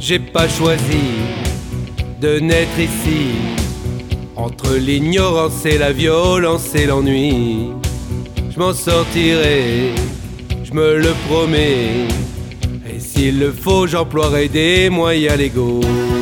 J'ai pas choisi de naître ici, entre l'ignorance et la violence et l'ennui. Je m'en sortirai, je me le promets, et s'il le faut, j'emploierai des moyens légaux.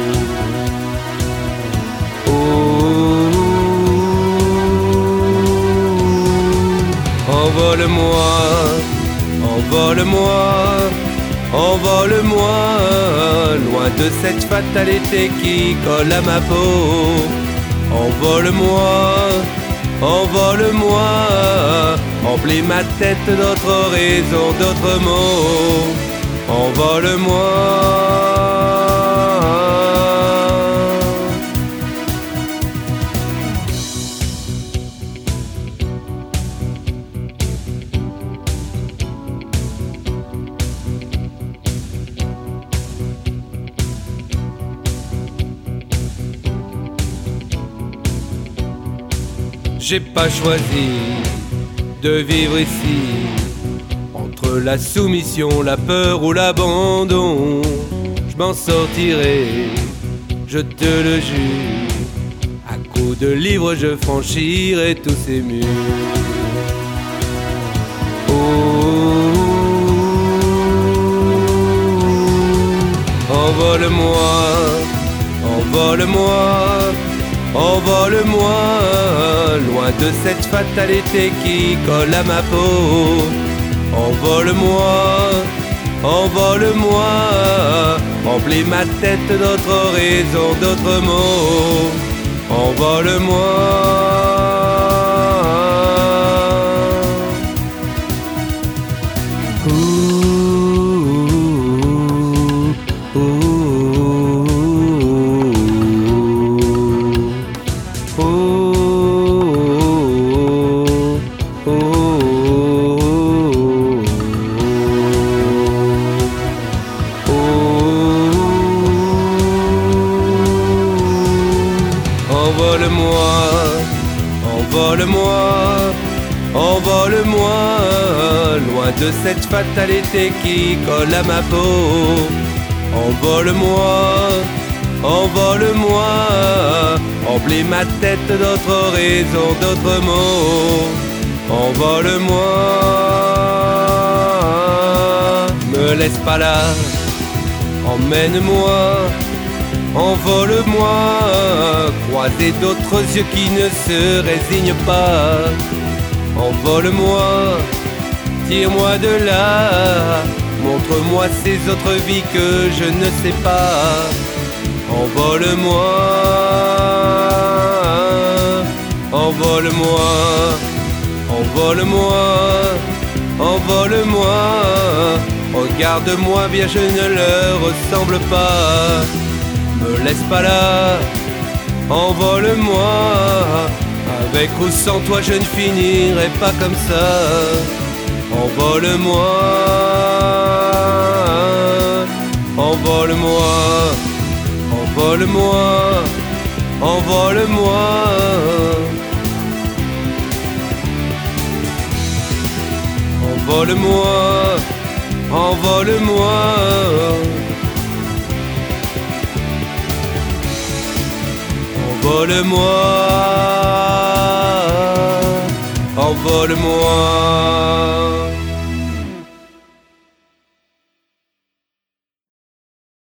Envole-moi, envole-moi, envole-moi, loin de cette fatalité qui colle à ma peau. Envole-moi, envole-moi, emplis ma tête d'autres raisons, d'autres mots. Envole-moi. J'ai pas choisi de vivre ici, entre la soumission, la peur ou l'abandon. Je m'en sortirai, je te le jure, à coups de livres je franchirai tous ces murs. Envole-moi, envole-moi, envole-moi, loin de cette fatalité qui colle à ma peau. Envole-moi, envole-moi, emplis ma tête d'autres raisons, d'autres mots. Envole-moi. Envole-moi, envole-moi, envole-moi, loin de cette fatalité qui colle à ma peau. Envole-moi, envole-moi, emplis ma tête d'autres raisons, d'autres mots. Envole-moi. Me laisse pas là, emmène-moi. Envole-moi, croiser d'autres yeux qui ne se résignent pas. Envole-moi, tire-moi de là, montre-moi ces autres vies que je ne sais pas. Envole-moi, envole-moi, envole-moi, envole-moi. Regarde-moi bien, je ne leur ressemble pas. Me laisse pas là, envole-moi. Avec ou sans toi je ne finirai pas comme ça. Envole-moi, envole-moi, envole-moi, envole-moi. Envole-moi, envole-moi. Envole-moi, envole-moi.